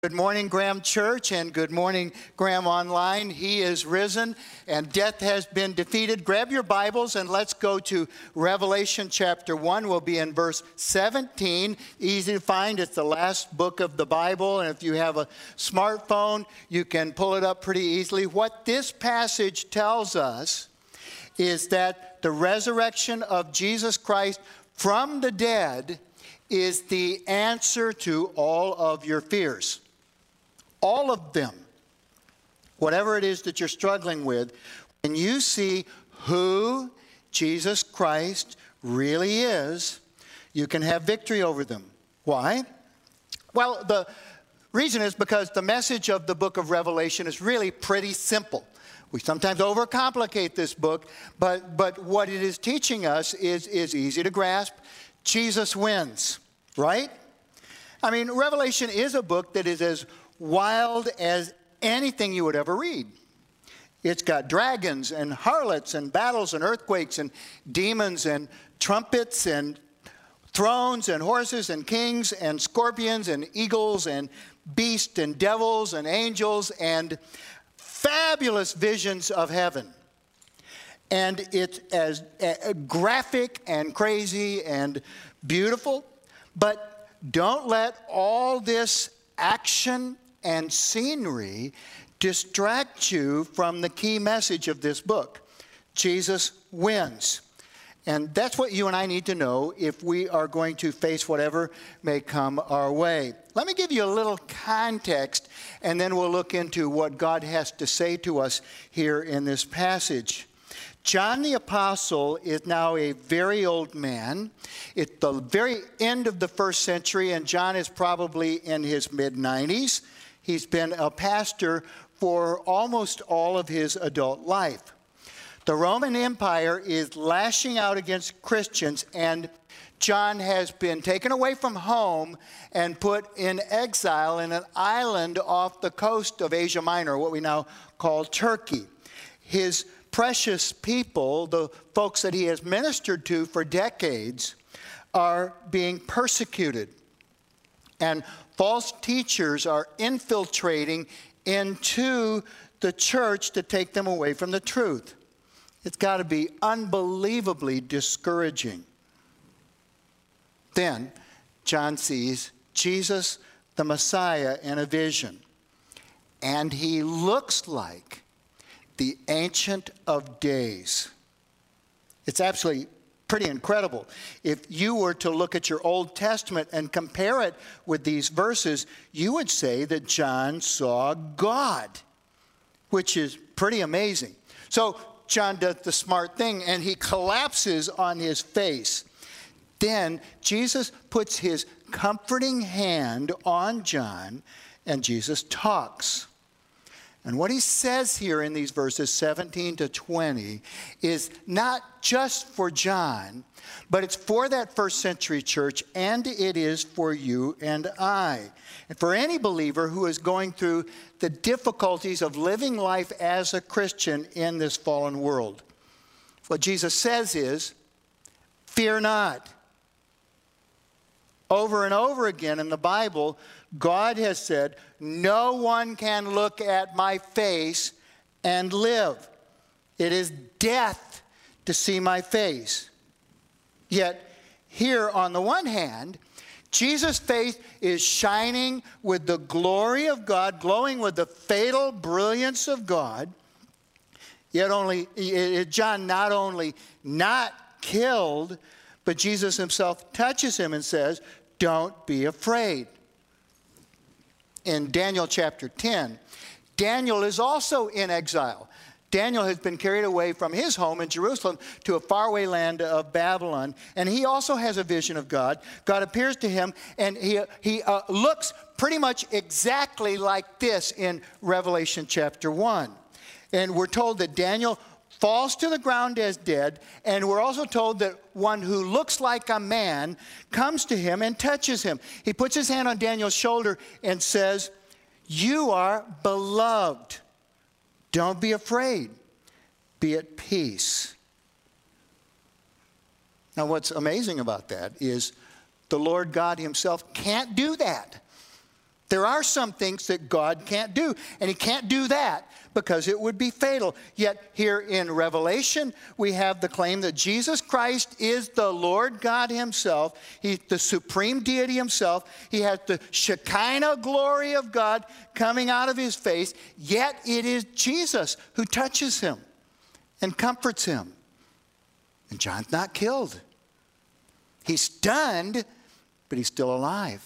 Good morning, Graham Church, and good morning, Graham Online. He is risen, and death has been defeated. Grab your Bibles, and let's go to Revelation chapter 1. We'll be in verse 17. Easy to find. It's the last book of the Bible, and if you have a smartphone, you can pull it up pretty easily. What this passage tells us is that the resurrection of Jesus Christ from the dead is the answer to all of your fears. All of them. Whatever it is that you're struggling with, when you see who Jesus Christ really is, you can have victory over them. Why? Well, the reason is because the message of the book of Revelation is really pretty simple. We sometimes overcomplicate this book, but what it is teaching us is easy to grasp. Jesus wins, right? I mean, Revelation is a book that is as wild as anything you would ever read. It's got dragons and harlots and battles and earthquakes and demons and trumpets and thrones and horses and kings and scorpions and eagles and beasts and devils and angels and fabulous visions of heaven. And it's as graphic and crazy and beautiful. But don't let all this action and scenery distract you from the key message of this book. Jesus wins. And that's what you and I need to know if we are going to face whatever may come our way. Let me give you a little context, and then we'll look into what God has to say to us here in this passage. John the Apostle is now a very old man. It's the very end of the first century, and John is probably in his mid-90s. He's been a pastor for almost all of his adult life. The Roman Empire is lashing out against Christians, and John has been taken away from home and put in exile in an island off the coast of Asia Minor, what we now call Turkey. His precious people, the folks that he has ministered to for decades, are being persecuted. And false teachers are infiltrating into the church to take them away from the truth. It's got to be unbelievably discouraging. Then John sees Jesus, the Messiah, in a vision. And he looks like the Ancient of Days. It's absolutely pretty incredible. If you were to look at your Old Testament and compare it with these verses, you would say that John saw God, which is pretty amazing. So John does the smart thing, and he collapses on his face. Then Jesus puts his comforting hand on John, and Jesus talks. And what he says here in these verses 17 to 20 is not just for John, but it's for that first century church, and it is for you and I. And for any believer who is going through the difficulties of living life as a Christian in this fallen world. What Jesus says is, fear not. Over and over again in the Bible, God has said, no one can look at my face and live. It is death to see my face. Yet, here on the one hand, Jesus' face is shining with the glory of God, glowing with the fatal brilliance of God. Yet John not only not killed, but Jesus himself touches him and says, don't be afraid. In Daniel chapter 10, Daniel is also in exile. Daniel has been carried away from his home in Jerusalem to a faraway land of Babylon. And he also has a vision of God. God appears to him, and he looks pretty much exactly like this in Revelation chapter 1. And we're told that Daniel falls to the ground as dead, and we're also told that one who looks like a man comes to him and touches him. He puts his hand on Daniel's shoulder and says, you are beloved. Don't be afraid. Be at peace. Now, what's amazing about that is the Lord God himself can't do that. There are some things that God can't do, and he can't do that because it would be fatal. Yet here in Revelation, we have the claim that Jesus Christ is the Lord God himself. He's the supreme deity himself. He has the Shekinah glory of God coming out of his face. Yet it is Jesus who touches him and comforts him. And John's not killed. He's stunned, but he's still alive.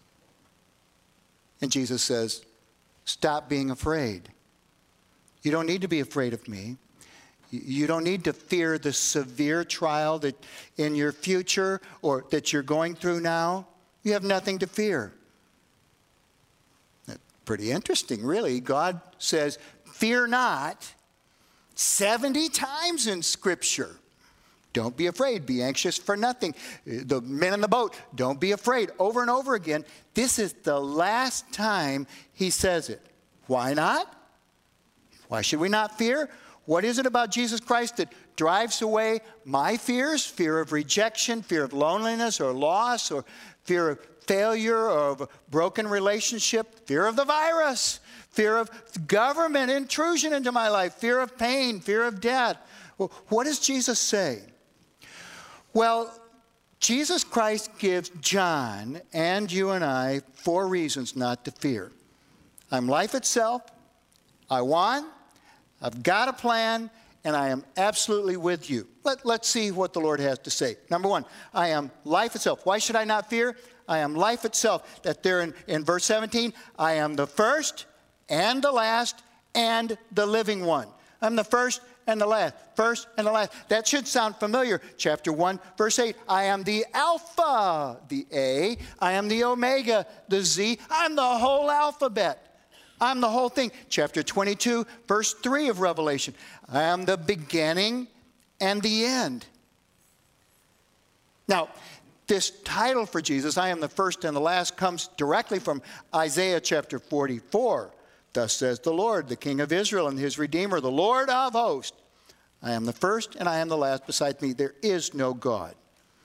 And Jesus says, stop being afraid. You don't need to be afraid of me. You don't need to fear the severe trial that in your future or that you're going through now. You have nothing to fear. That's pretty interesting, really. God says, fear not, 70 times in Scripture. Don't be afraid. Be anxious for nothing. The men in the boat, don't be afraid. Over and over again. This is the last time he says it. Why not? Why should we not fear? What is it about Jesus Christ that drives away my fears? Fear of rejection, fear of loneliness or loss, or fear of failure or of a broken relationship, fear of the virus, fear of government intrusion into my life, fear of pain, fear of death. Well, what does Jesus say? Well, Jesus Christ gives John and you and I 4 reasons not to fear. I'm life itself. I won. I've got a plan. And I am absolutely with you. Let's see what the Lord has to say. Number 1, I am life itself. Why should I not fear? I am life itself. That there in verse 17, I am the first and the last and the living one. I'm the first and the last. First and the last. That should sound familiar. Chapter 1, verse 8. I am the Alpha, the A. I am the Omega, the Z. I'm the whole alphabet. I'm the whole thing. Chapter 22, verse 3 of Revelation. I am the beginning and the end. Now, this title for Jesus, I am the first and the last, comes directly from Isaiah chapter 44. Thus says the Lord, the King of Israel and his Redeemer, the Lord of hosts. I am the first and I am the last. Besides me, there is no God.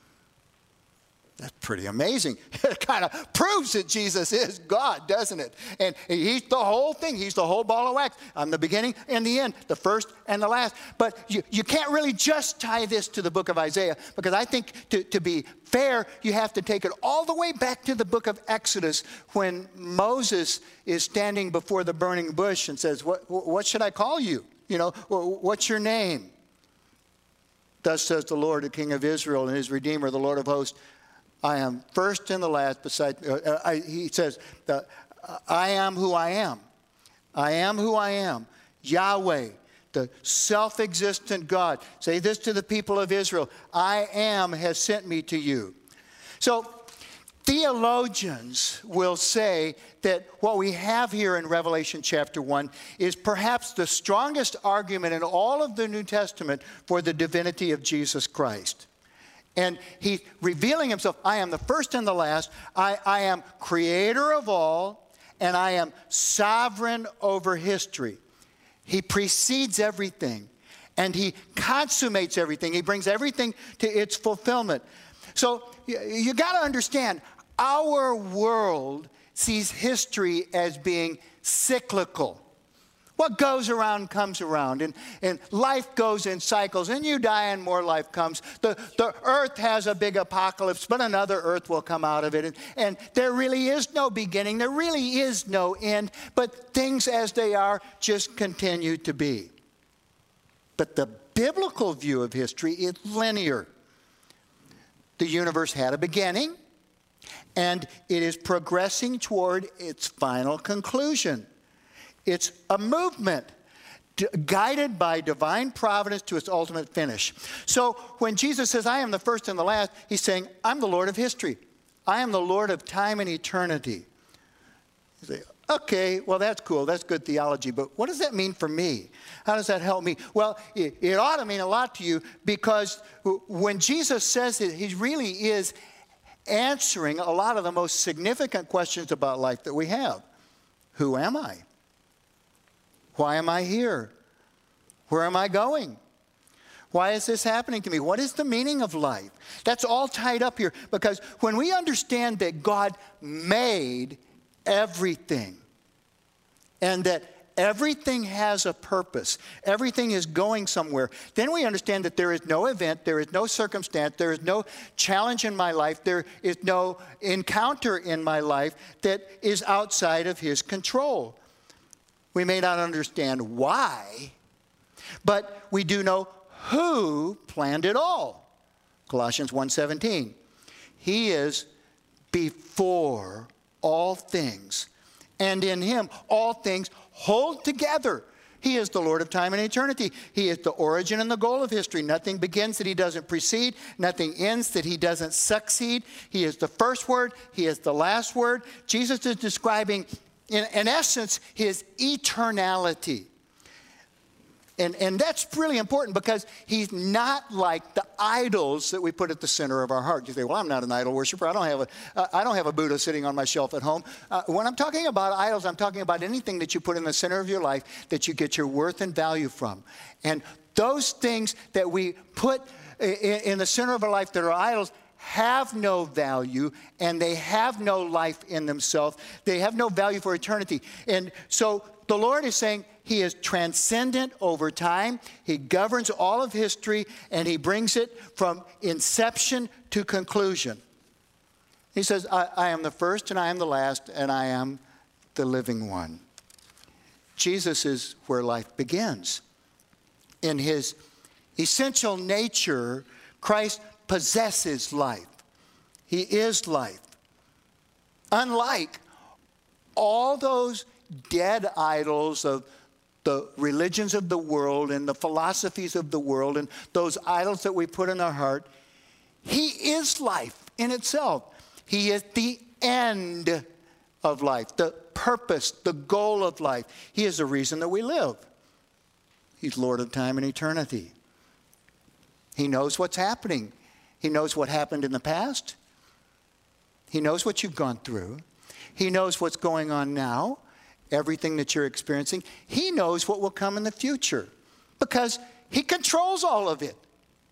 That's pretty amazing. It kind of proves that Jesus is God, doesn't it? And he's the whole thing. He's the whole ball of wax. I'm the beginning and the end, the first and the last. But you can't really just tie this to the book of Isaiah, because I think to be fair, you have to take it all the way back to the book of Exodus, when Moses is standing before the burning bush and says, what should I call you? You know, what's your name? Thus says the Lord, the King of Israel and his Redeemer, the Lord of hosts. I am first and the last. He says, I am who I am. I am who I am. Yahweh, the self-existent God. Say this to the people of Israel. I am has sent me to you. So theologians will say that what we have here in Revelation chapter 1 is perhaps the strongest argument in all of the New Testament for the divinity of Jesus Christ. And he's revealing himself. I am the first and the last. I am creator of all, and I am sovereign over history. He precedes everything, and he consummates everything. He brings everything to its fulfillment. So you got to understand, our world sees history as being cyclical. What goes around comes around, and life goes in cycles, and you die and more life comes. The earth has a big apocalypse, but another earth will come out of it. And there really is no beginning. There really is no end, but things as they are just continue to be. But the biblical view of history is linear. The universe had a beginning, and it is progressing toward its final conclusion. It's a movement guided by divine providence to its ultimate finish. So when Jesus says, I am the first and the last, he's saying, I'm the Lord of history. I am the Lord of time and eternity. You say, okay, well, that's cool. That's good theology. But what does that mean for me? How does that help me? Well, it ought to mean a lot to you, because when Jesus says it, he really is answering a lot of the most significant questions about life that we have. Who am I? Why am I here? Where am I going? Why is this happening to me? What is the meaning of life? That's all tied up here, because when we understand that God made everything. And that everything has a purpose. Everything is going somewhere. Then we understand that there is no event, there is no circumstance, there is no challenge in my life, there is no encounter in my life that is outside of his control. We may not understand why, but we do know who planned it all. Colossians 1:17. He is before all things, and in him all things hold together. He is the Lord of time and eternity. He is the origin and the goal of history. Nothing begins that he doesn't precede. Nothing ends that he doesn't succeed. He is the first word. He is the last word. Jesus is describing, in essence, his eternality. And that's really important because he's not like the idols that we put at the center of our heart. You say, well, I'm not an idol worshiper. I don't have a Buddha sitting on my shelf at home. When I'm talking about idols, I'm talking about anything that you put in the center of your life that you get your worth and value from. And those things that we put in the center of our life that are idols have no value, and they have no life in themselves. They have no value for eternity. And so the Lord is saying he is transcendent over time. He governs all of history, and he brings it from inception to conclusion. He says, I am the first, and I am the last, and I am the living one. Jesus is where life begins. In his essential nature, Christ possesses life. He is life. Unlike all those dead idols of the religions of the world and the philosophies of the world and those idols that we put in our heart, he is life in itself. He is the end of life, the purpose, the goal of life. He is the reason that we live. He's Lord of time and eternity. He knows what's happening. He knows what happened in the past. He knows what you've gone through. He knows what's going on now, everything that you're experiencing. He knows what will come in the future because he controls all of it.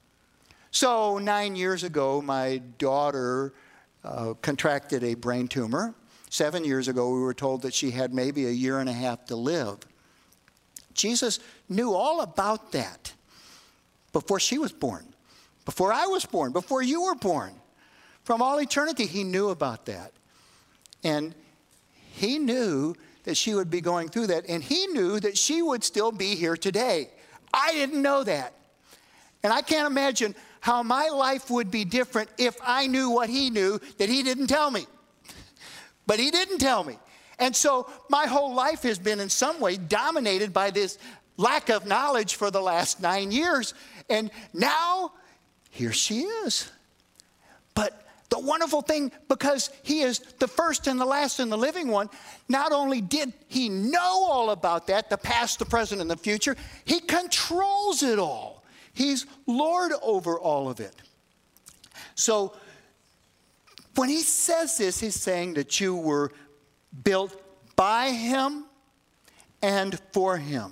So 9 years ago, my daughter contracted a brain tumor. 7 years ago, we were told that she had maybe a year and a half to live. Jesus knew all about that before she was born, before I was born, before you were born. From all eternity, he knew about that. And he knew that she would be going through that, and he knew that she would still be here today. I didn't know that. And I can't imagine how my life would be different if I knew what he knew that he didn't tell me. But he didn't tell me. And so my whole life has been in some way dominated by this lack of knowledge for the last 9 years. And now, here she is. But the wonderful thing, because he is the first and the last and the living one, not only did he know all about that, the past, the present, and the future, he controls it all. He's Lord over all of it. So when he says this, he's saying that you were built by him and for him.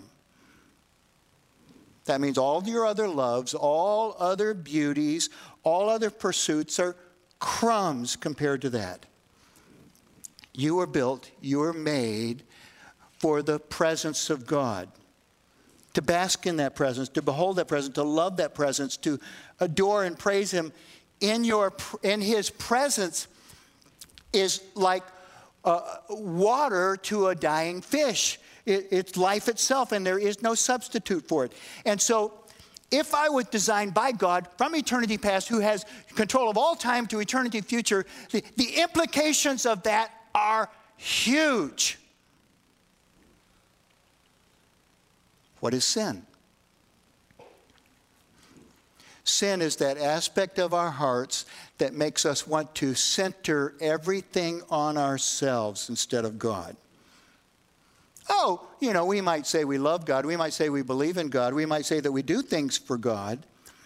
That means all your other loves, all other beauties, all other pursuits are crumbs compared to that. You were built, you were made for the presence of God. To bask in that presence, to behold that presence, to love that presence, to adore and praise him in his presence is like water to a dying fish. It's life itself, and there is no substitute for it. And so if I was designed by God from eternity past, who has control of all time to eternity future, the implications of that are huge. What is sin? Sin is that aspect of our hearts that makes us want to center everything on ourselves instead of God. Oh, we might say we love God. We might say we believe in God. We might say that we do things for God.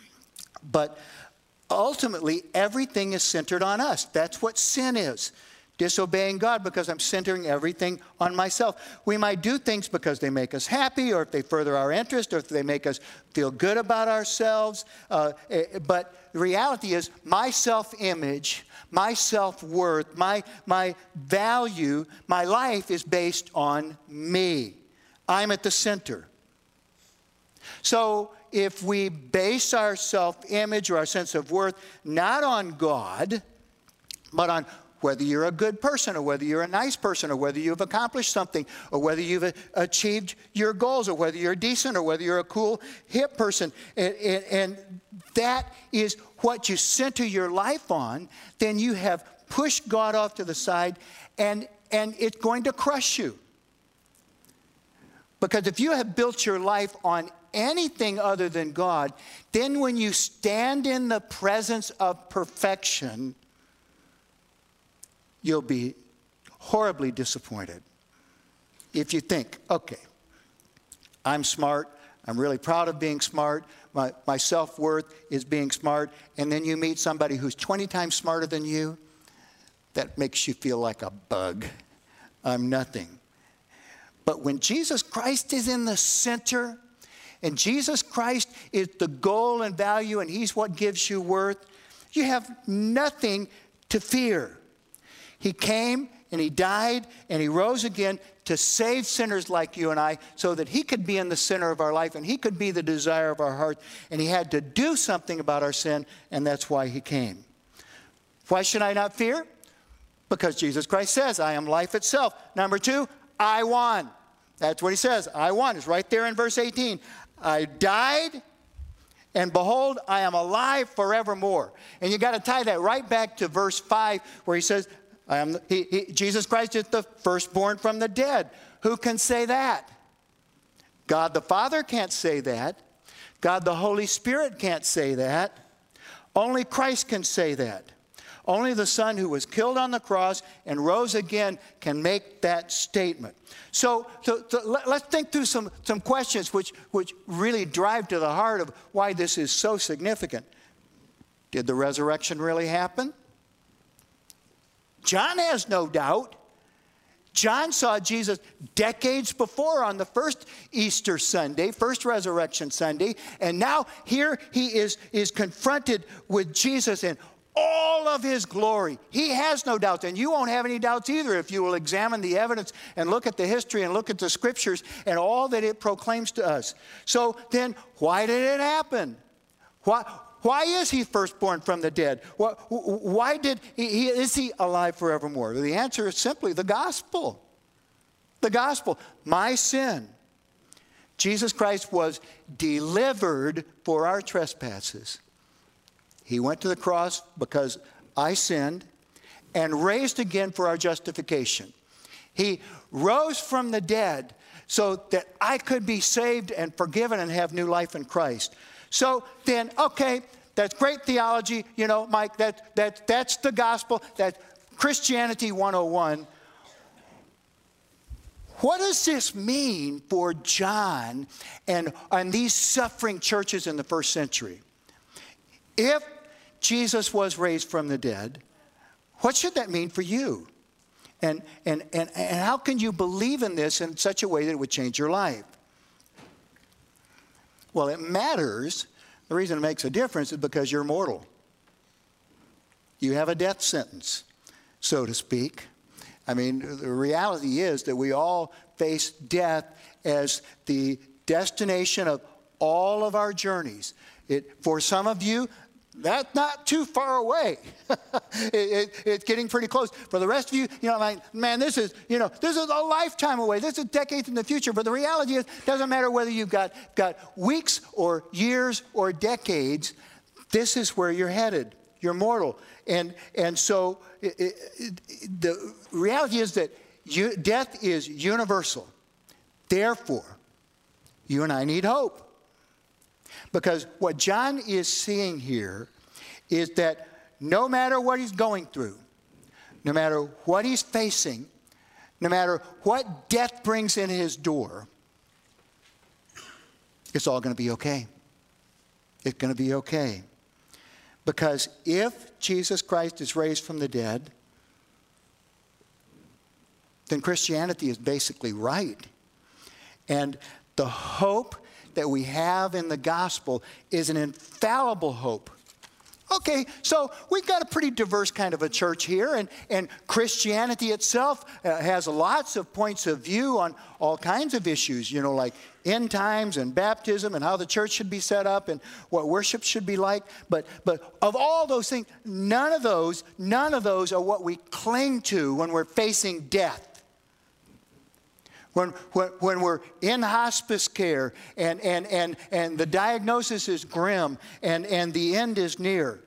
But ultimately, everything is centered on us. That's what sin is. disobeying God because I'm centering everything on myself. We might do things because they make us happy, or if they further our interest, or if they make us feel good about ourselves. But the reality is my self-image, my self-worth, my value, my life is based on me. I'm at the center. So if we base our self-image or our sense of worth not on God, but on whether you're a good person, or whether you're a nice person, or whether you've accomplished something, or whether you've achieved your goals, or whether you're decent, or whether you're a cool, hip person, and that is what you center your life on, then you have pushed God off to the side, and it's going to crush you. Because if you have built your life on anything other than God, then when you stand in the presence of perfection, you'll be horribly disappointed. If you think, okay, I'm smart, I'm really proud of being smart, my self-worth is being smart, and then you meet somebody who's 20 times smarter than you, that makes you feel like a bug. I'm nothing. But when Jesus Christ is in the center, and Jesus Christ is the goal and value, and he's what gives you worth, you have nothing to fear. He came and he died and he rose again to save sinners like you and I, so that he could be in the center of our life and he could be the desire of our heart. And he had to do something about our sin, and that's why he came. Why should I not fear? Because Jesus Christ says, I am life itself. Number two, I won. That's what he says. I won. It's right there in verse 18. I died, and behold, I am alive forevermore. And you got to tie that right back to verse 5, where he says, Jesus Christ is the firstborn from the dead. Who can say that? God the Father can't say that. God the Holy Spirit can't say that. Only Christ can say that. Only the Son who was killed on the cross and rose again can make that statement. So let's think through some questions which really drive to the heart of why this is so significant. Did the resurrection really happen? John has no doubt. John saw Jesus decades before on the first Easter Sunday, first Resurrection Sunday, and now here he is confronted with Jesus in all of his glory. He has no doubts, and you won't have any doubts either if you will examine the evidence and look at the history and look at the scriptures and all that it proclaims to us. So then, why did it happen? Why is he firstborn from the dead? Why is he alive forevermore? The answer is simply the gospel. The gospel. My sin. Jesus Christ was delivered for our trespasses. He went to the cross because I sinned, and raised again for our justification. He rose from the dead so that I could be saved and forgiven and have new life in Christ. So then, okay, that's great theology, you know, Mike, that's the gospel, that's Christianity 101. What does this mean for John and these suffering churches in the first century? If Jesus was raised from the dead, what should that mean for you? And how can you believe in this in such a way that it would change your life? Well, it matters. The reason it makes a difference is because you're mortal. You have a death sentence, so to speak. I mean, the reality is that we all face death as the destination of all of our journeys. For some of you, that's not too far away. It's getting pretty close. For the rest of you, you know, like, man, this is a lifetime away. This is decades in the future. But the reality is, it doesn't matter whether you've got weeks or years or decades. This is where you're headed. You're mortal. And so the reality is that death is universal. Therefore, you and I need hope. Because what John is seeing here is that no matter what he's going through, no matter what he's facing, no matter what death brings in his door, it's all going to be okay. It's going to be okay. Because if Jesus Christ is raised from the dead, then Christianity is basically right. And the hope that we have in the gospel is an infallible hope. Okay, so we've got a pretty diverse kind of a church here, and Christianity itself has lots of points of view on all kinds of issues, like end times and baptism and how the church should be set up and what worship should be like. But of all those things, none of those are what we cling to when we're facing death. When we're in hospice care and the diagnosis is grim and the end is near.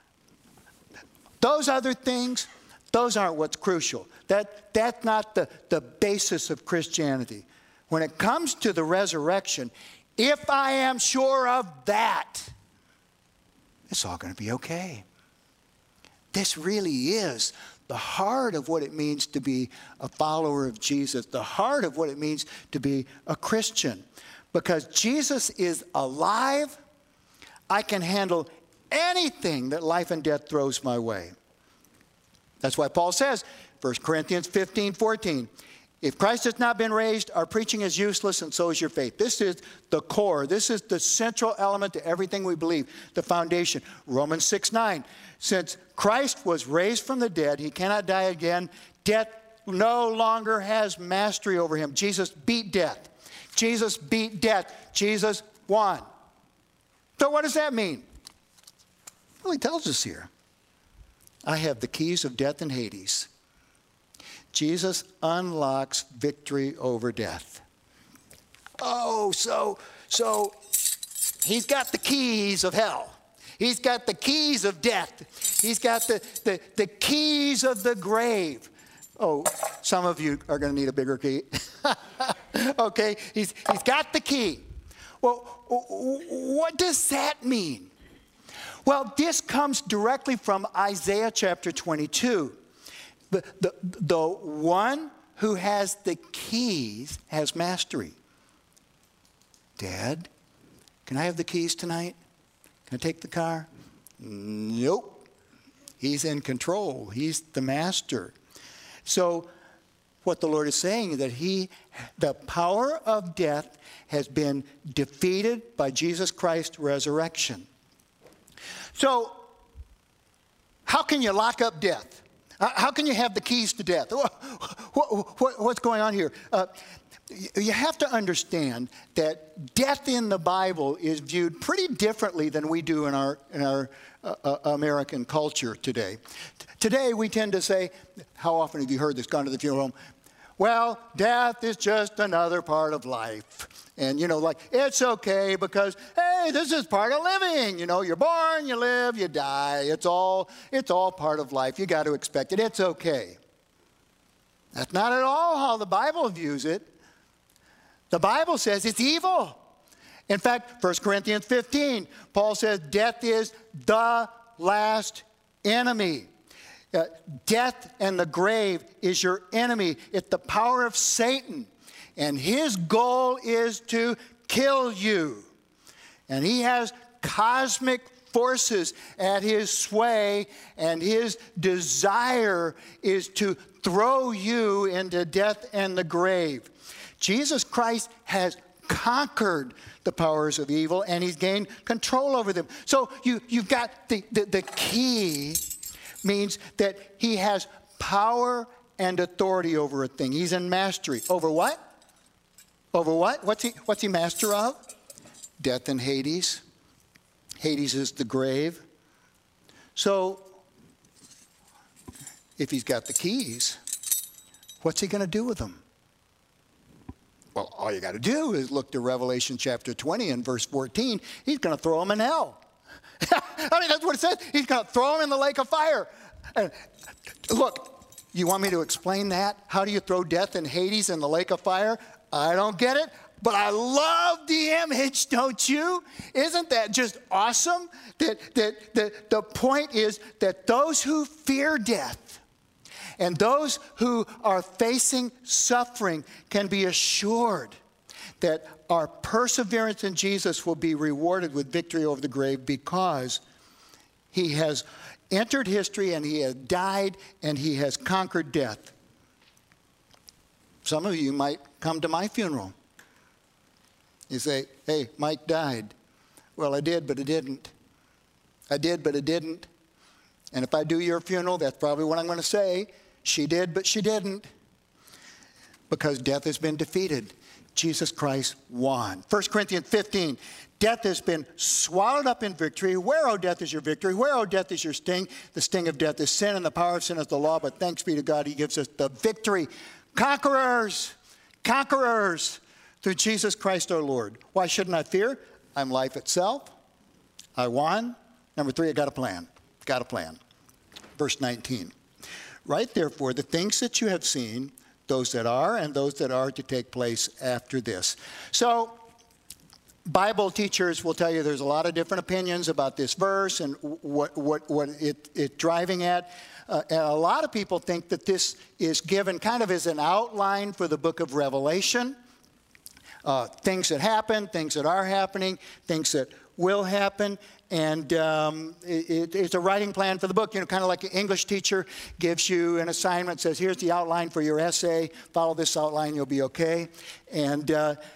Those other things, those aren't what's crucial. That's not the basis of Christianity. When it comes to the resurrection, if I am sure of that, it's all going to be okay. This really is the heart of what it means to be a follower of Jesus, the heart of what it means to be a Christian. Because Jesus is alive, I can handle anything that life and death throws my way. That's why Paul says, 1 Corinthians 15:14, if Christ has not been raised, our preaching is useless and so is your faith. This is the core. This is the central element to everything we believe, the foundation. Romans 6:9, since Christ was raised from the dead, he cannot die again. Death no longer has mastery over him. Jesus beat death. Jesus beat death. Jesus won. So what does that mean? Well, he tells us here. I have the keys of death and Hades. Jesus unlocks victory over death. Oh, so he's got the keys of hell. He's got the keys of death. He's got the keys of the grave. Oh, some of you are going to need a bigger key. Okay, he's got the key. Well, what does that mean? Well, this comes directly from Isaiah chapter 22. The one who has the keys has mastery. Dad, can I have the keys tonight? Can I take the car? Nope. He's in control. He's the master. So what the Lord is saying is that the power of death has been defeated by Jesus Christ's resurrection. So how can you lock up death? How can you have the keys to death? What's going on here? You have to understand that death in the Bible is viewed pretty differently than we do in our American culture today. Today we tend to say, how often have you heard this, gone to the funeral home? Well, death is just another part of life. And, it's okay because, hey, this is part of living. You're born, you live, you die. It's all part of life. You got to expect it. It's okay. That's not at all how the Bible views it. The Bible says it's evil. In fact, 1 Corinthians 15, Paul says death is the last enemy. Death and the grave is your enemy. It's the power of Satan. And his goal is to kill you. And he has cosmic forces at his sway, and his desire is to throw you into death and the grave. Jesus Christ has conquered the powers of evil, and he's gained control over them. So you've got the key means that he has power and authority over a thing. He's in mastery. Over what? Over what? What's he master of? Death and Hades. Hades is the grave. So if he's got the keys, what's he going to do with them? Well, all you got to do is look to Revelation chapter 20 and verse 14. He's going to throw them in hell. I mean, that's what it says. He's going to throw them in the lake of fire. Look, you want me to explain that? How do you throw death and Hades in the lake of fire? I don't get it, but I love the image, don't you? Isn't that just awesome? That the point is that those who fear death and those who are facing suffering can be assured that our perseverance in Jesus will be rewarded with victory over the grave because he has entered history and he has died and he has conquered death. Some of you might come to my funeral. You say, hey, Mike died. Well, I did, but it didn't. I did, but it didn't. And if I do your funeral, that's probably what I'm going to say. She did, but she didn't. Because death has been defeated. Jesus Christ won. 1 Corinthians 15, death has been swallowed up in victory. Where, O death, is your victory? Where, O death, is your sting? The sting of death is sin, and the power of sin is the law. But thanks be to God, he gives us the victory. Conquerors, conquerors through Jesus Christ our Lord. Why shouldn't I fear? I'm life itself. I won. Number 3, I got a plan. Got a plan. Verse 19. Write therefore the things that you have seen, those that are and those that are to take place after this. So Bible teachers will tell you there's a lot of different opinions about this verse and what it's driving at. And a lot of people think that this is given kind of as an outline for the book of Revelation. Things that happen, things that are happening, things that will happen. And it's a writing plan for the book, you know, kind of like an English teacher gives you an assignment, says, here's the outline for your essay. Follow this outline, you'll be okay. And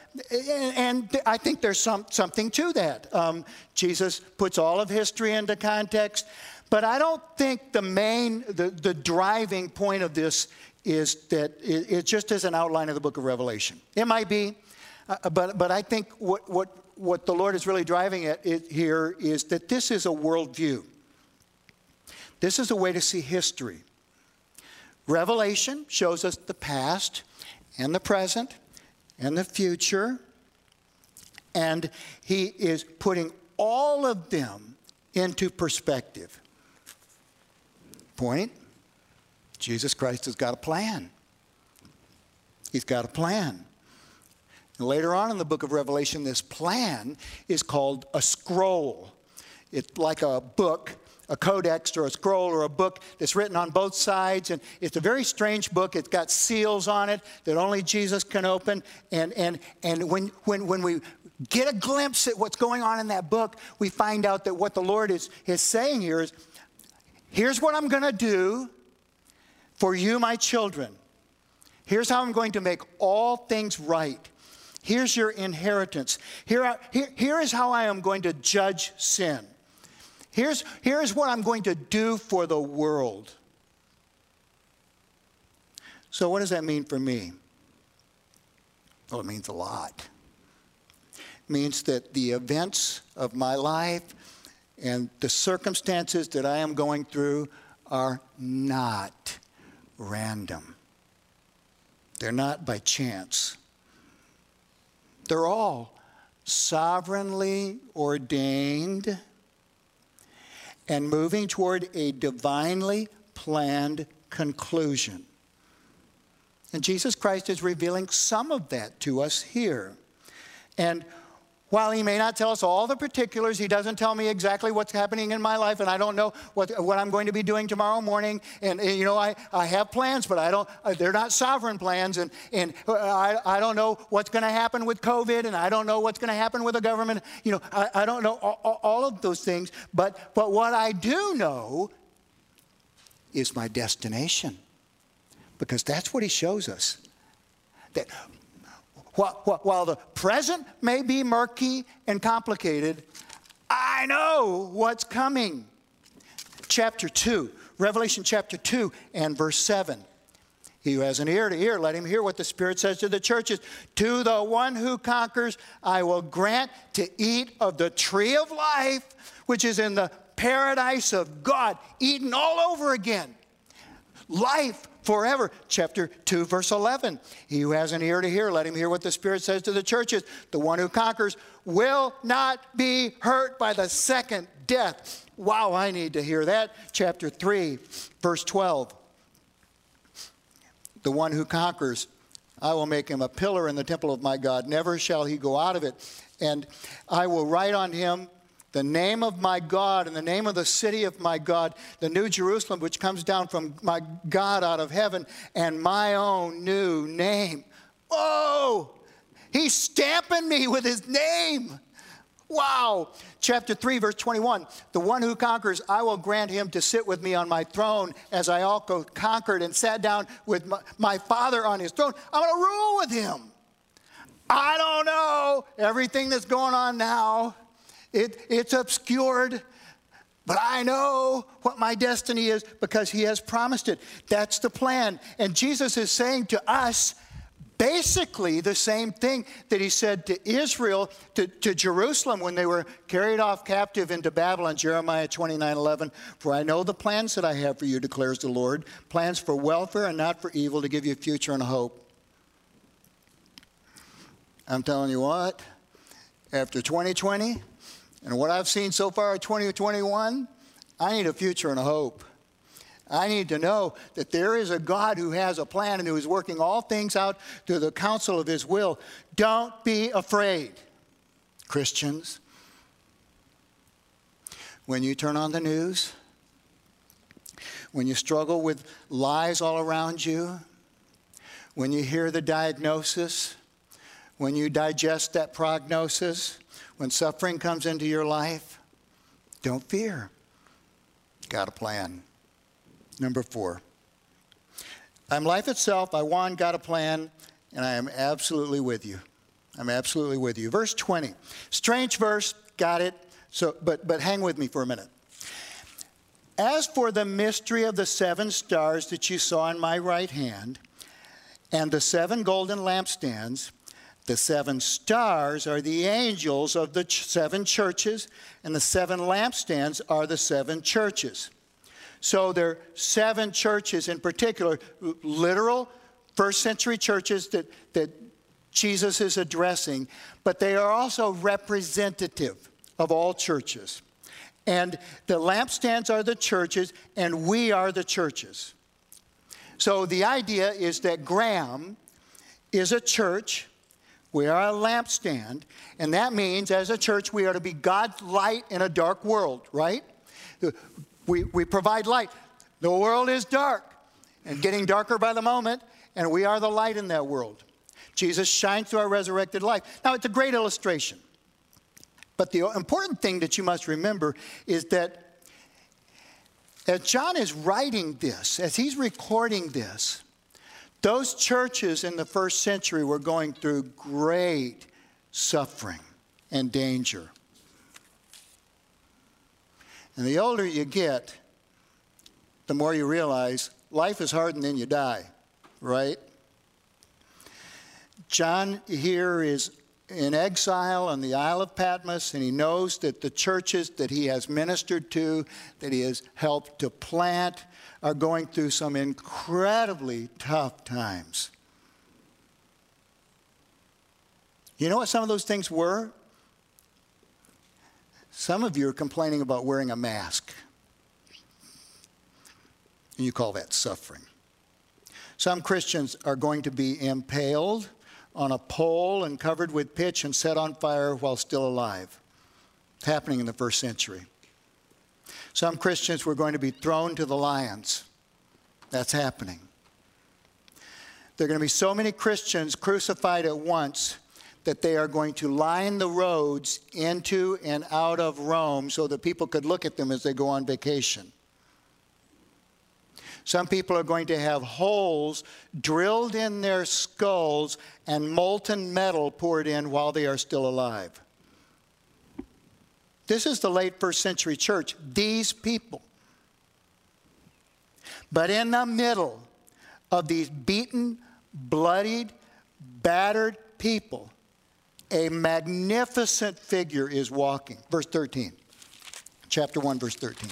I think there's something to that. Jesus puts all of history into context. But I don't think the driving point of this is that it just is an outline of the book of Revelation. It might be, but I think what the Lord is really driving at here is that this is a worldview. This is a way to see history. Revelation shows us the past and the present and the future. And he is putting all of them into perspective. Point, Jesus Christ has got a plan. He's got a plan. And later on in the book of Revelation, this plan is called a scroll. It's like a book, a codex or a scroll or a book that's written on both sides. And it's a very strange book. It's got seals on it that only Jesus can open. And when we get a glimpse at what's going on in that book, we find out that what the Lord is saying here is, here's what I'm going to do for you, my children. Here's how I'm going to make all things right. Here's your inheritance. Here is how I am going to judge sin. Here's what I'm going to do for the world. So what does that mean for me? Well, it means a lot. It means that the events of my life and the circumstances that I am going through are not random. They're not by chance. They're all sovereignly ordained and moving toward a divinely planned conclusion. And Jesus Christ is revealing some of that to us here. And while he may not tell us all the particulars, he doesn't tell me exactly what's happening in my life, and I don't know what I'm going to be doing tomorrow morning. And you know, I have plans, but they're not sovereign plans. And I don't know what's going to happen with COVID, and I don't know what's going to happen with the government. You know, I don't know all of those things. But what I do know is my destination, because that's what he shows us. That while the present may be murky and complicated, I know what's coming. Chapter 2, Revelation chapter 2 and verse 7. He who has an ear to hear, let him hear what the Spirit says to the churches. To the one who conquers, I will grant to eat of the tree of life, which is in the paradise of God, eaten all over again. Life forever. Chapter 2, verse 11. He who has an ear to hear, let him hear what the Spirit says to the churches. The one who conquers will not be hurt by the second death. Wow, I need to hear that. Chapter 3, verse 12. The one who conquers, I will make him a pillar in the temple of my God. Never shall he go out of it. And I will write on him the name of my God and the name of the city of my God, the new Jerusalem, which comes down from my God out of heaven, and my own new name. Oh, he's stamping me with his name. Wow. Chapter 3, verse 21. The one who conquers, I will grant him to sit with me on my throne as I also conquered and sat down with my Father on his throne. I'm going to rule with him. I don't know everything that's going on now. It's obscured. But I know what my destiny is because he has promised it. That's the plan. And Jesus is saying to us basically the same thing that he said to Israel, to Jerusalem when they were carried off captive into Babylon, Jeremiah 29:11. For I know the plans that I have for you, declares the Lord, plans for welfare and not for evil, to give you a future and a hope. I'm telling you what, after 2020, and what I've seen so far in 2021, I need a future and a hope. I need to know that there is a God who has a plan and who is working all things out to the counsel of his will. Don't be afraid, Christians. When you turn on the news, when you struggle with lies all around you, when you hear the diagnosis, when you digest that prognosis, when suffering comes into your life, don't fear. Got a plan. Number 4. I'm life itself. I want, got a plan, and I am absolutely with you. I'm absolutely with you. Verse 20. Strange verse, got it. So, but hang with me for a minute. As for the mystery of the 7 stars that you saw in my right hand, and the 7 golden lampstands, the 7 stars are the angels of the 7 churches, and the 7 lampstands are the 7 churches. So there are 7 churches in particular, literal first century churches that Jesus is addressing, but they are also representative of all churches. And the lampstands are the churches, and we are the churches. So the idea is that Graham is a church. We are a lampstand, and that means as a church we are to be God's light in a dark world, right? We provide light. The world is dark and getting darker by the moment, and we are the light in that world. Jesus shines through our resurrected life. Now, it's a great illustration. But the important thing that you must remember is that as John is writing this, as he's recording this, those churches in the first century were going through great suffering and danger. And the older you get, the more you realize life is hard and then you die, right? John here is in exile on the Isle of Patmos, and he knows that the churches that he has ministered to, that he has helped to plant, are going through some incredibly tough times. You know what some of those things were? Some of you are complaining about wearing a mask. And you call that suffering. Some Christians are going to be impaled on a pole and covered with pitch and set on fire while still alive. It's happening in the first century. Some Christians were going to be thrown to the lions. That's happening. There are going to be so many Christians crucified at once that they are going to line the roads into and out of Rome so that people could look at them as they go on vacation. Some people are going to have holes drilled in their skulls and molten metal poured in while they are still alive. This is the late first century church, these people. But in the middle of these beaten, bloodied, battered people, a magnificent figure is walking. Verse 13. Chapter 1, verse 13.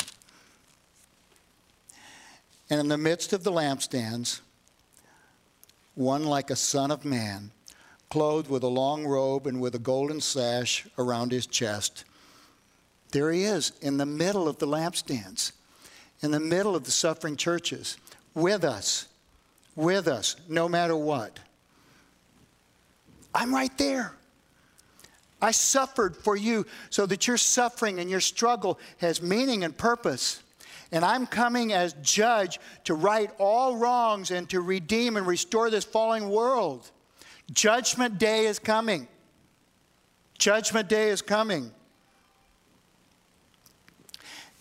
And in the midst of the lampstands, one like a son of man, clothed with a long robe and with a golden sash around his chest. There he is in the middle of the lampstands, in the middle of the suffering churches, with us, no matter what. I'm right there. I suffered for you so that your suffering and your struggle has meaning and purpose. And I'm coming as judge to right all wrongs and to redeem and restore this falling world. Judgment day is coming. Judgment day is coming.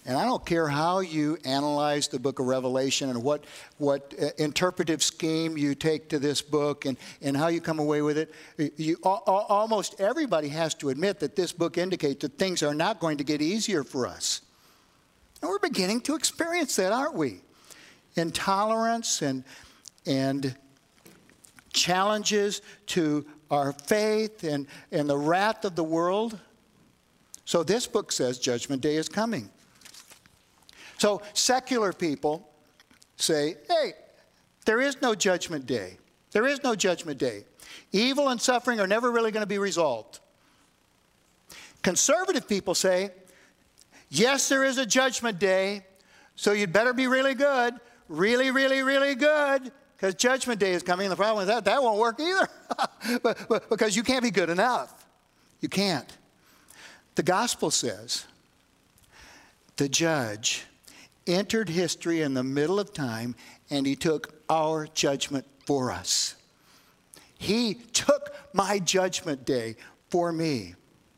And I don't care how you analyze the book of Revelation and what interpretive scheme you take to this book and how you come away with it. Almost everybody has to admit that this book indicates that things are not going to get easier for us. And we're beginning to experience that, aren't we? Intolerance and challenges to our faith and the wrath of the world. So this book says Judgment Day is coming. So secular people say, hey, there is no judgment day. There is no judgment day. Evil and suffering are never really going to be resolved. Conservative people say, yes, there is a judgment day, so you'd better be really good, really, really, really good, because judgment day is coming. And the problem is that won't work either, but because you can't be good enough. You can't. The gospel says the judge entered history in the middle of time, and he took our judgment for us. He took my judgment day for me.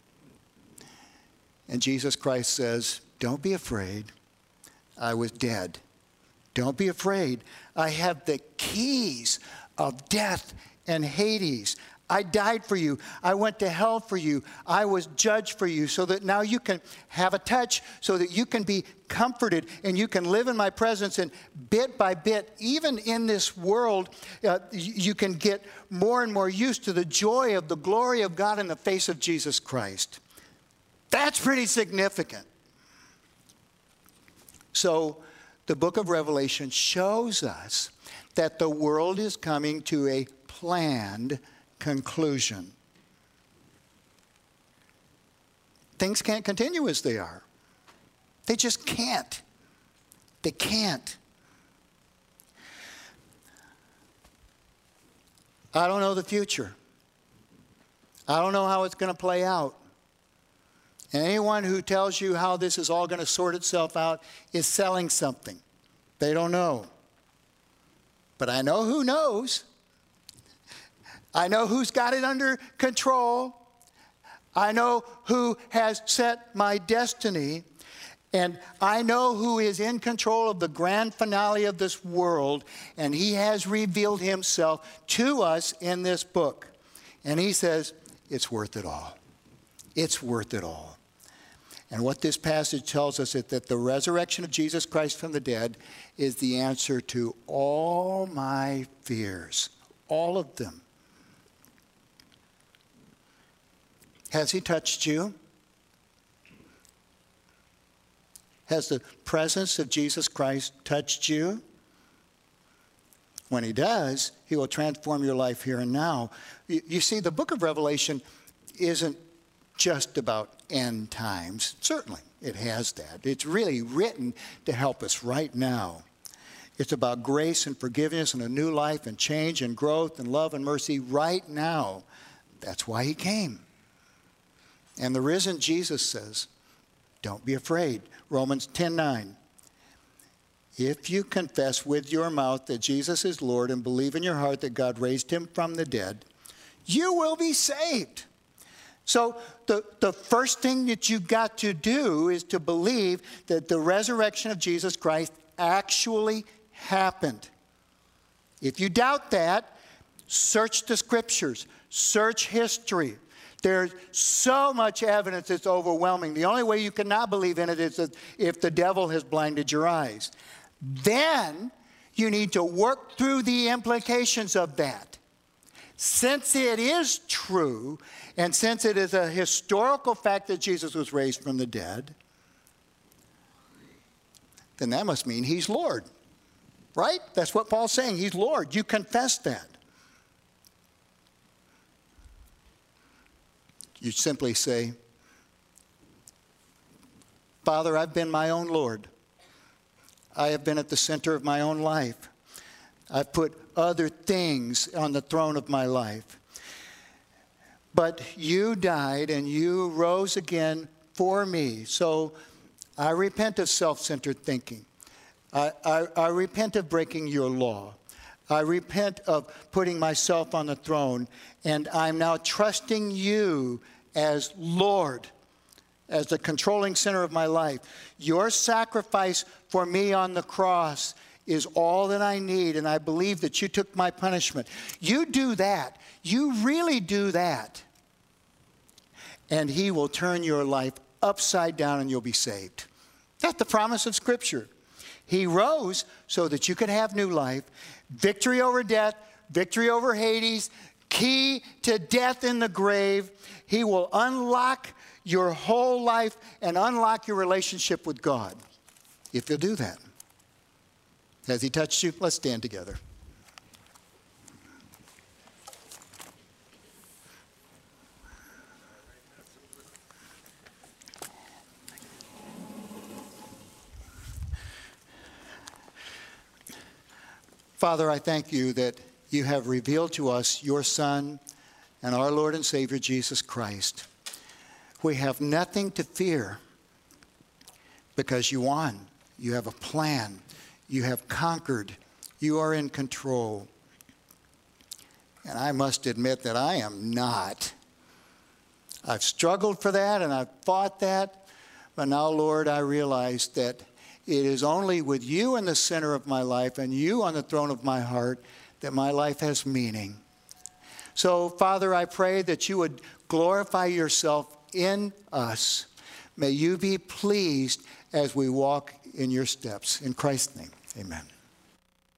And Jesus Christ says, don't be afraid. I was dead. Don't be afraid. I have the keys of death and Hades. I died for you. I went to hell for you. I was judged for you so that now you can have a touch, so that you can be comforted and you can live in my presence. And bit by bit, even in this world, you can get more and more used to the joy of the glory of God in the face of Jesus Christ. That's pretty significant. So the book of Revelation shows us that the world is coming to a planned conclusion. Things can't continue as they are. They just can't. They can't. I don't know the future. I don't know how it's going to play out. And anyone who tells you how this is all going to sort itself out is selling something. They don't know. But I know who knows. I know who's got it under control. I know who has set my destiny. And I know who is in control of the grand finale of this world. And he has revealed himself to us in this book. And he says, it's worth it all. It's worth it all. And what this passage tells us is that the resurrection of Jesus Christ from the dead is the answer to all my fears. All of them. Has he touched you? Has the presence of Jesus Christ touched you? When he does, he will transform your life here and now. You see, the book of Revelation isn't just about end times. Certainly, it has that. It's really written to help us right now. It's about grace and forgiveness and a new life and change and growth and love and mercy right now. That's why he came. And the risen Jesus says, don't be afraid. Romans 10:9. If you confess with your mouth that Jesus is Lord and believe in your heart that God raised him from the dead, you will be saved. So the first thing that you've got to do is to believe that the resurrection of Jesus Christ actually happened. If you doubt that, search the scriptures, search history. There's so much evidence it's overwhelming. The only way you cannot believe in it is if the devil has blinded your eyes. Then you need to work through the implications of that. Since it is true, and since it is a historical fact that Jesus was raised from the dead, then that must mean he's Lord. Right? That's what Paul's saying. He's Lord. You confess that. You simply say, Father, I've been my own Lord. I have been at the center of my own life. I've put other things on the throne of my life. But you died and you rose again for me. So I repent of self-centered thinking. I repent of breaking your law. I repent of putting myself on the throne. And I'm now trusting you as Lord. as the controlling center of my life. Your sacrifice for me on the cross is all that I need, and I believe that you took my punishment. You do that. You really do that. And he will turn your life upside down and you'll be saved. That's the promise of Scripture. He rose so that you could have new life, victory over death, victory over Hades, key to death in the grave. He will unlock your whole life and unlock your relationship with God if you'll do that. Has he touched you? Let's stand together. Father, I thank you that you have revealed to us your Son and our Lord and Savior, Jesus Christ. We have nothing to fear because you won. You have a plan. You have conquered. You are in control. And I must admit that I am not. I've struggled for that and I've fought that. But now, Lord, I realize that it is only with you in the center of my life and you on the throne of my heart that my life has meaning. So, Father, I pray that you would glorify yourself in us. May you be pleased as we walk in your steps. In Christ's name, amen.